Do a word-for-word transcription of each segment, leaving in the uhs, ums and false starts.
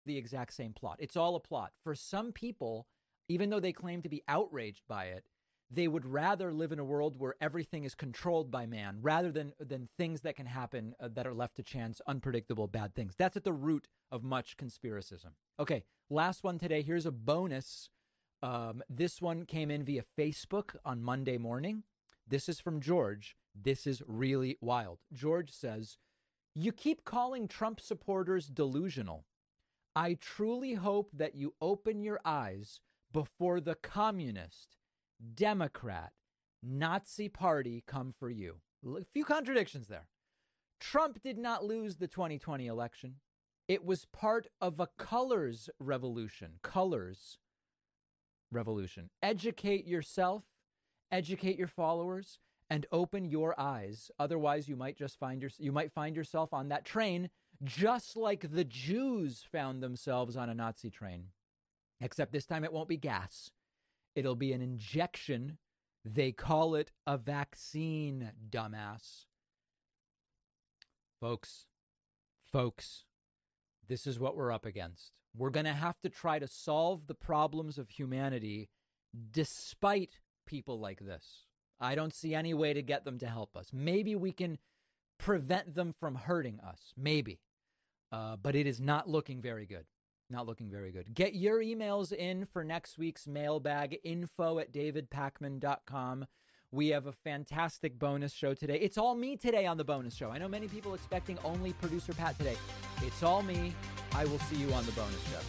the exact same plot. It's all a plot. For some people, even though they claim to be outraged by it, they would rather live in a world where everything is controlled by man rather than than things that can happen uh, that are left to chance, unpredictable, bad things. That's at the root of much conspiracism. Okay, last one today. Here's a bonus. Um, this one came in via Facebook on Monday morning. This is from George. This is really wild. George says, you keep calling Trump supporters delusional. I truly hope that you open your eyes before the communist, Democrat, Nazi party come for you. A few contradictions there. Trump did not lose the twenty twenty election. It was part of a colors revolution. Colors revolution. Educate yourself, educate your followers, and open your eyes. Otherwise, you might just find your, you might find yourself on that train, just like the Jews found themselves on a Nazi train. Except this time it won't be gas. It'll be an injection. They call it a vaccine, dumbass. Folks, folks, this is what we're up against. We're going to have to try to solve the problems of humanity despite people like this. I don't see any way to get them to help us. Maybe we can prevent them from hurting us. Maybe. Uh, but it is not looking very good. Not looking very good. Get your emails in for next week's mailbag, info at david pakman dot com. We have a fantastic bonus show today. It's all me today on the bonus show. I know many people expecting only producer Pat today. It's all me. I will see you on the bonus show.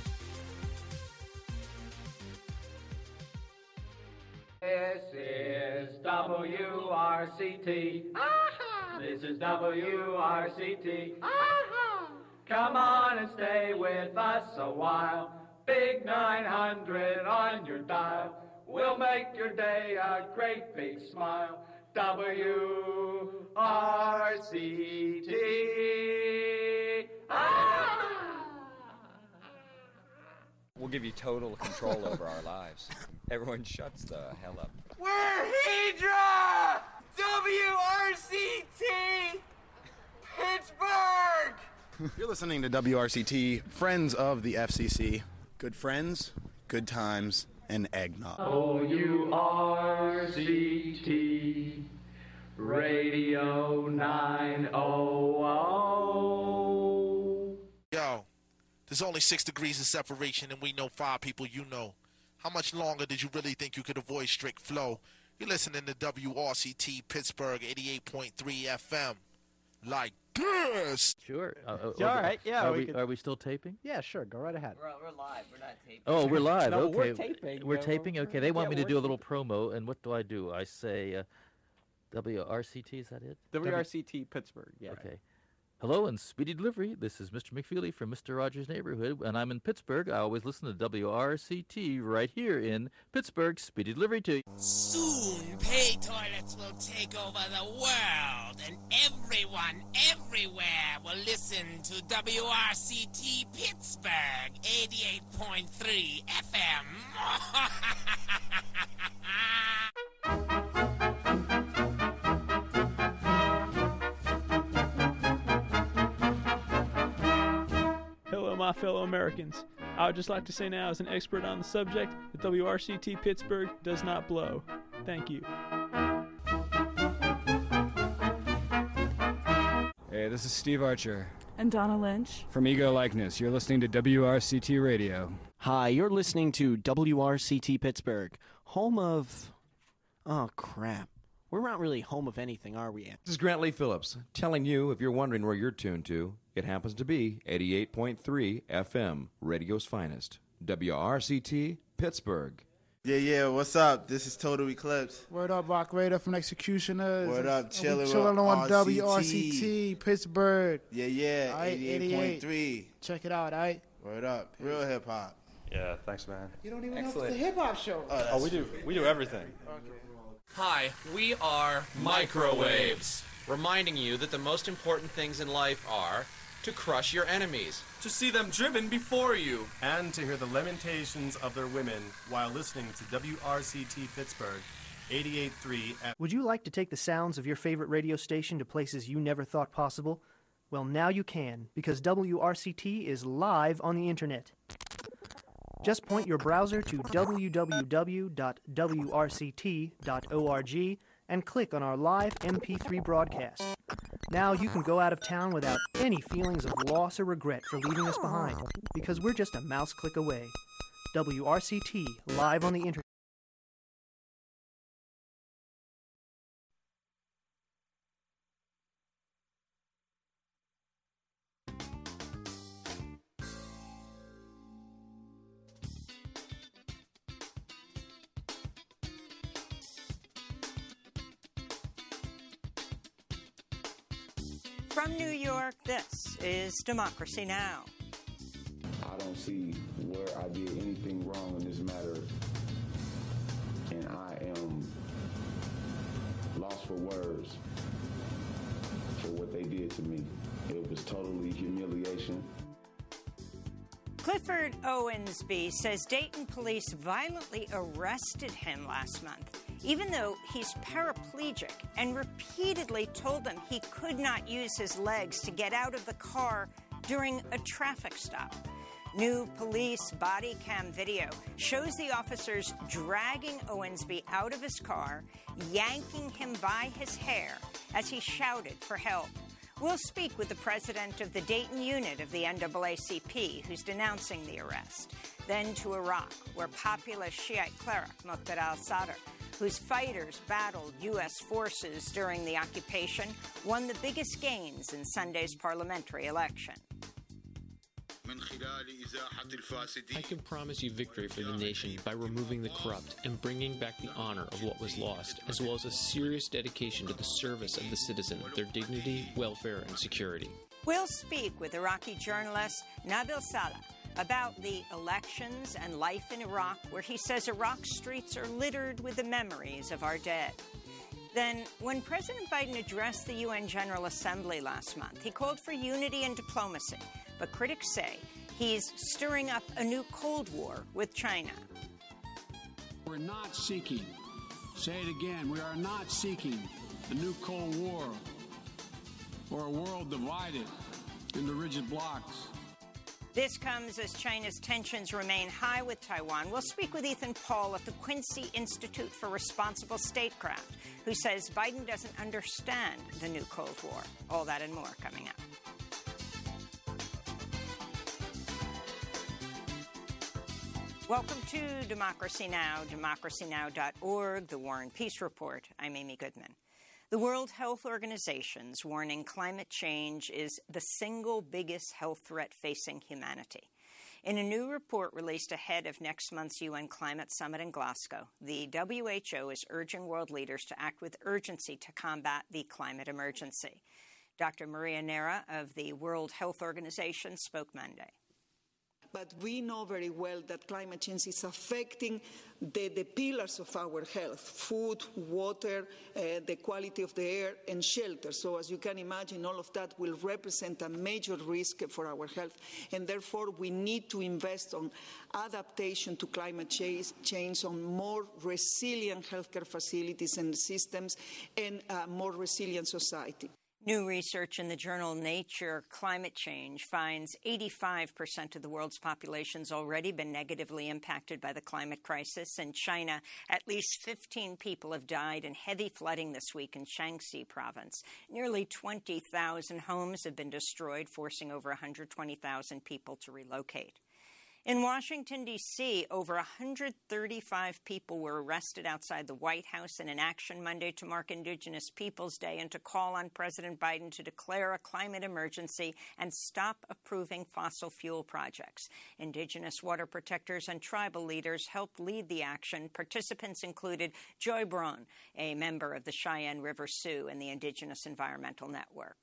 This is W R C T. Aha! This is W R C T. Aha! Come on and stay with us a while. Big nine hundred on your dial. We'll make your day a great big smile. W R C T. Ah! We'll give you total control over our lives. Everyone shuts the hell up. We're Hydra! W R C T! Pittsburgh! You're listening to W R C T, Friends of the F C C. Good friends, good times, and eggnog. O U R C T, Radio nine hundred. Yo, there's only six degrees of separation, and we know five people you know. How much longer did you really think you could avoid strict flow? You're listening to W R C T Pittsburgh eighty-eight point three F M. Like this. Sure. Uh, uh, Yeah, all right. Yeah. Are we we, could... are we still taping? Yeah, sure. Go right ahead. We're, we're live. We're not taping. Oh, we're live. No, okay. we're taping. We're Yeah, taping. we're- Okay. They want yeah, me to we're do a little promo, and what do I do? I say uh, W R C T. Is that it? W R C T Pittsburgh. Yeah. Okay. Hello and speedy delivery. This is Mister McFeely from Mister Rogers' Neighborhood, and I'm in Pittsburgh. I always listen to W R C T right here in Pittsburgh. Speedy delivery to you. Soon, pay toilets will take over the world, and everyone, everywhere will listen to W R C T Pittsburgh eighty-eight point three F M. Hello, my fellow Americans. I would just like to say now, as an expert on the subject, that W R C T Pittsburgh does not blow. Thank you. Hey, this is Steve Archer. And Donna Lynch. From Ego Likeness. You're listening to W R C T Radio. Hi, you're listening to W R C T Pittsburgh, home of... Oh, crap. We're not really home of anything, are we? This is Grant Lee Phillips, telling you, if you're wondering where you're tuned to, it happens to be eighty-eight point three F M, radio's finest. W R C T, Pittsburgh. Yeah, yeah, what's up? This is Total Eclipse. Word up, Rock Raider from Executioners. Word up, chilling, chilling on R C T. W R C T, Pittsburgh. Yeah, yeah, Right, eighty-eight point three. Check it out, all right? Word up, real hip-hop. Yeah, thanks, man. You don't even Excellent. know if it's a hip-hop show. Oh, Oh, we do. We do everything. Hi, we are Microwaves, reminding you that the most important things in life are to crush your enemies, to see them driven before you, and to hear the lamentations of their women while listening to W R C T Pittsburgh eighty-eight point three. Would you like to take the sounds of your favorite radio station to places you never thought possible? Well, now you can, because W R C T is live on the internet. Just point your browser to w w w dot w r c t dot org and click on our live M P three broadcast. Now you can go out of town without any feelings of loss or regret for leaving us behind, because we're just a mouse click away. W R C T, live on the internet. From New York, this is Democracy Now! I don't see where I did anything wrong in this matter, and I am lost for words for what they did to me. It was totally humiliation. Clifford Owensby says Dayton police violently arrested him last month, even though he's paraplegic, and repeatedly told them he could not use his legs to get out of the car during a traffic stop. New police body cam video shows the officers dragging Owensby out of his car, yanking him by his hair as he shouted for help. We'll speak with the president of the Dayton unit of the N double A C P, who's denouncing the arrest. Then to Iraq, where populist Shiite cleric Muqtada al-Sadr, whose fighters battled U S forces during the occupation, won the biggest gains in Sunday's parliamentary election. I can promise you victory for the nation by removing the corrupt and bringing back the honor of what was lost, as well as a serious dedication to the service of the citizen, their dignity, welfare, and security. We'll speak with Iraqi journalist Nabil Salah about the elections and life in Iraq, where he says Iraq's streets are littered with the memories of our dead. Then, when President Biden addressed the U N General Assembly last month, he called for unity and diplomacy, but critics say he's stirring up a new Cold War with China. We're not seeking, say it again, we are not seeking a new Cold War or a world divided into rigid blocks. This comes as China's tensions remain high with Taiwan. We'll speak with Ethan Paul at the Quincy Institute for Responsible Statecraft, who says Biden doesn't understand the new Cold War. All that and more coming up. Welcome to Democracy Now!, democracy now dot org, the War and Peace Report. I'm Amy Goodman. The World Health Organization's warning climate change is the single biggest health threat facing humanity. In a new report released ahead of next month's U N Climate Summit in Glasgow, the W H O is urging world leaders to act with urgency to combat the climate emergency. Doctor Maria Neira of the World Health Organization spoke Monday. But we know very well that climate change is affecting the, the pillars of our health: food, water, uh, the quality of the air, and shelter. So as you can imagine, all of that will represent a major risk for our health. And therefore, we need to invest on adaptation to climate change, change on more resilient healthcare facilities and systems, and a more resilient society. New research in the journal Nature Climate Change finds eighty-five percent of the world's population has already been negatively impacted by the climate crisis. In China, at least fifteen people have died in heavy flooding this week in Shaanxi province. Nearly twenty thousand homes have been destroyed, forcing over one hundred twenty thousand people to relocate. In Washington, D C, over one hundred thirty-five people were arrested outside the White House in an action Monday to mark Indigenous Peoples Day and to call on President Biden to declare a climate emergency and stop approving fossil fuel projects. Indigenous water protectors and tribal leaders helped lead the action. Participants included Joy Braun, a member of the Cheyenne River Sioux and the Indigenous Environmental Network.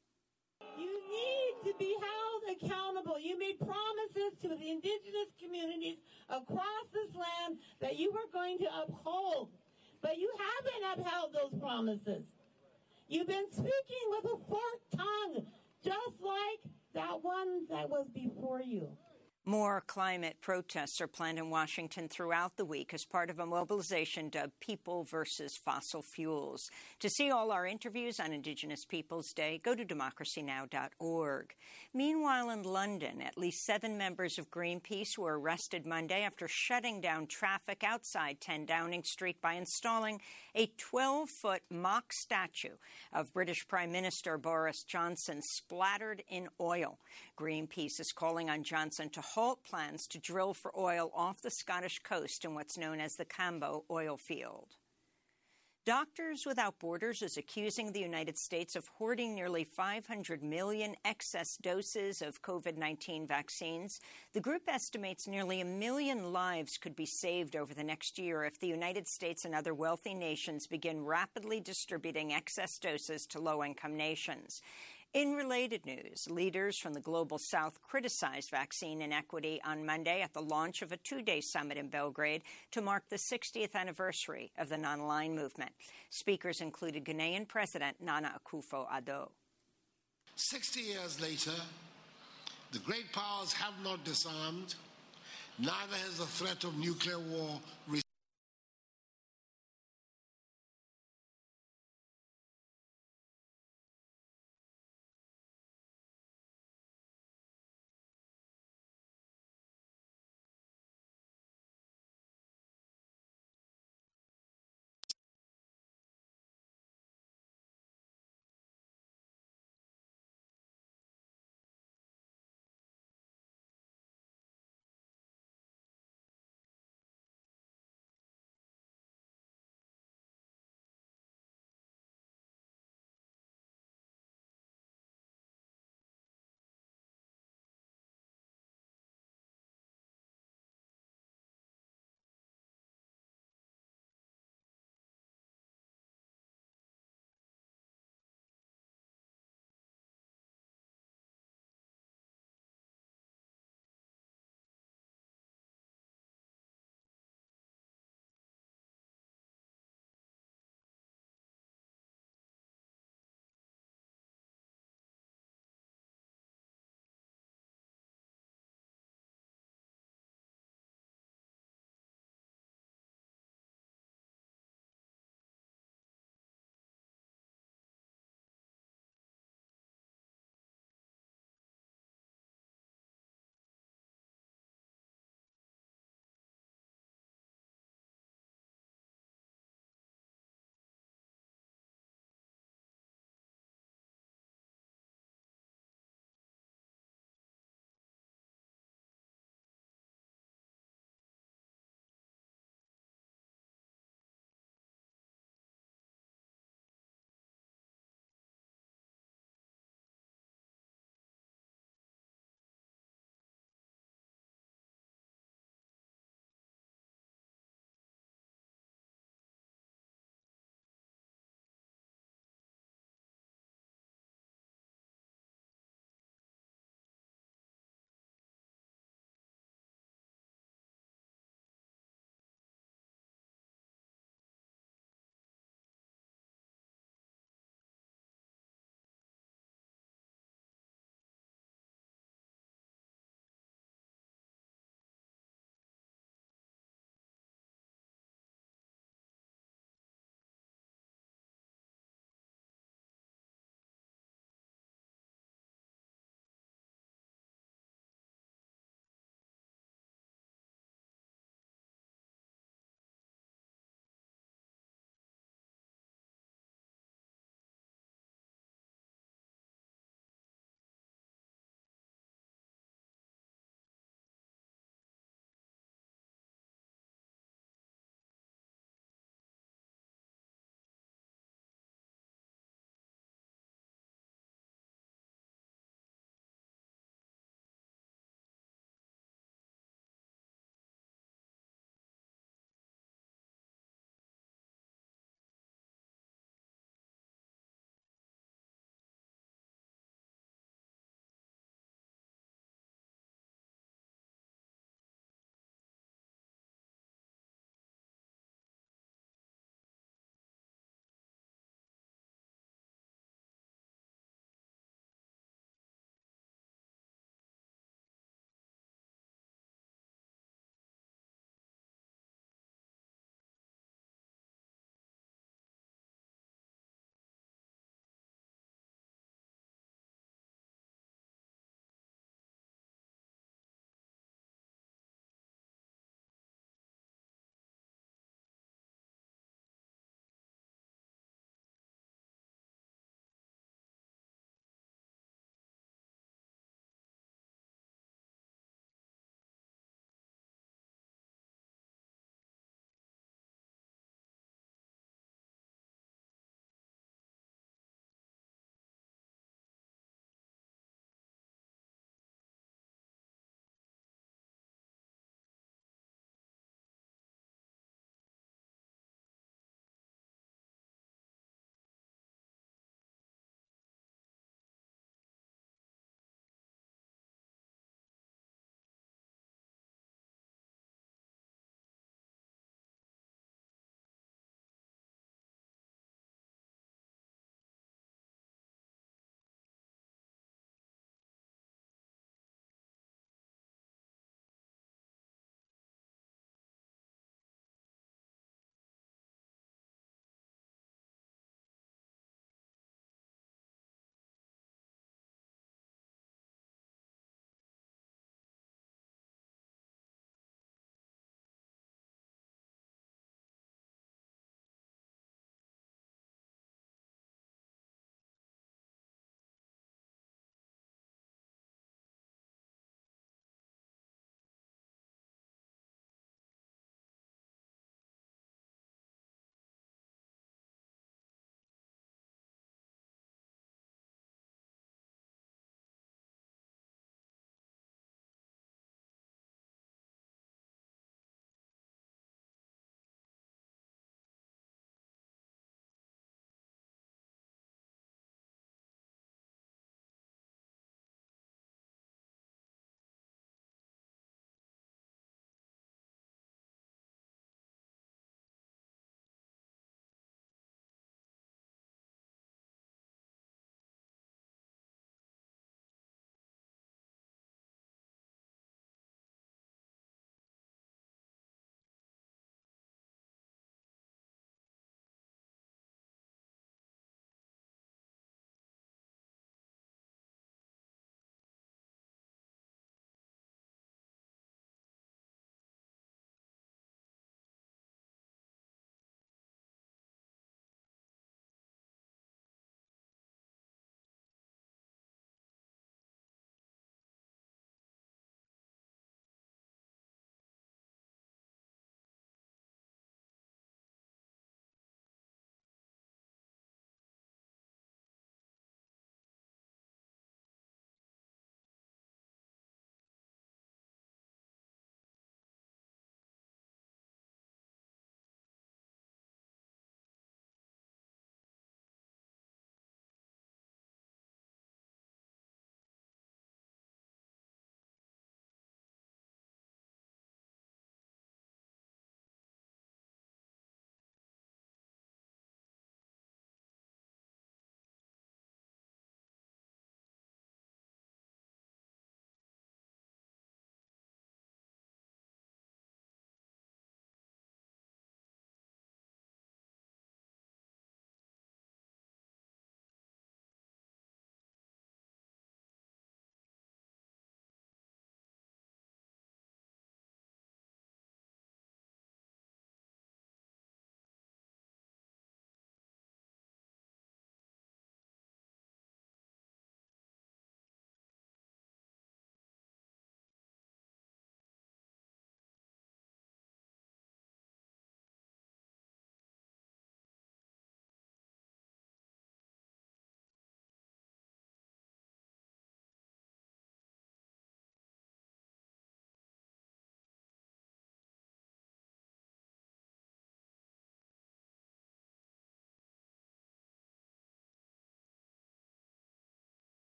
You need to be held accountable. You made promises to the indigenous communities across this land that you were going to uphold, but you haven't upheld those promises. You've been speaking with a forked tongue, just like that one that was before you. More climate protests are planned in Washington throughout the week as part of a mobilization dubbed People versus Fossil Fuels. To see all our interviews on Indigenous Peoples Day, go to democracy now dot org. Meanwhile, in London, at least seven members of Greenpeace were arrested Monday after shutting down traffic outside ten Downing Street by installing a twelve-foot mock statue of British Prime Minister Boris Johnson splattered in oil. Greenpeace is calling on Johnson to halt plans to drill for oil off the Scottish coast in what's known as the Cambo oil field. Doctors Without Borders is accusing the United States of hoarding nearly five hundred million excess doses of COVID nineteen vaccines. The group estimates nearly a million lives could be saved over the next year if the United States and other wealthy nations begin rapidly distributing excess doses to low-income nations. In related news, leaders from the Global South criticized vaccine inequity on Monday at the launch of a two-day summit in Belgrade to mark the sixtieth anniversary of the non-aligned movement. Speakers included Ghanaian President Nana Akufo-Addo. Sixty years later, the great powers have not disarmed, neither has the threat of nuclear war